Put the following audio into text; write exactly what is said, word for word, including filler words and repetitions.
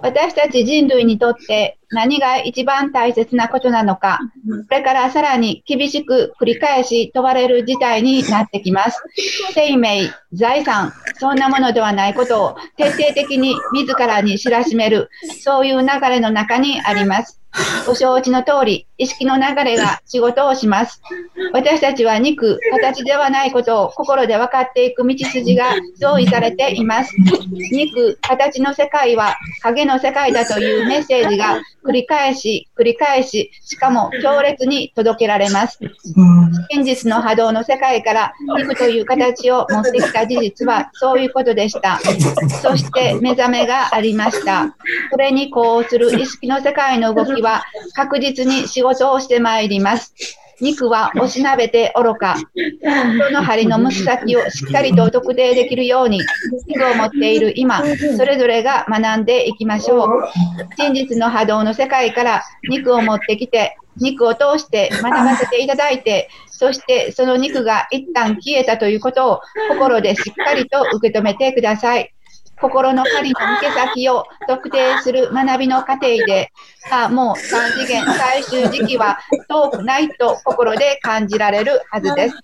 私たち人類にとって何が一番大切なことなのか、これからさらに厳しく繰り返し問われる事態になってきます。生命、財産、そんなものではないことを徹底的に自らに知らしめる、そういう流れの中にあります。ご承知の通り、意識の流れが仕事をします。私たちは肉、形ではないことを心で分かっていく道筋が同意されています。肉、形の世界は影の世界だというメッセージが繰り返し、繰り返し、しかも強烈に届けられます。現実の波動の世界から肉という形を持ってきた事実はそういうことでした。そして目覚めがありました。それに呼応する意識の世界の動きは確実に仕事をしてまいります。肉はおしなべて愚か。その針の向き先をしっかりと特定できるように、肉を持っている今、それぞれが学んでいきましょう。真実の波動の世界から肉を持ってきて、肉を通して学ばせていただいて、そしてその肉が一旦消えたということを心でしっかりと受け止めてください。心の針の向け先を特定する学びの過程で、あ、もうさん次元最終時期は遠くないと心で感じられるはずです。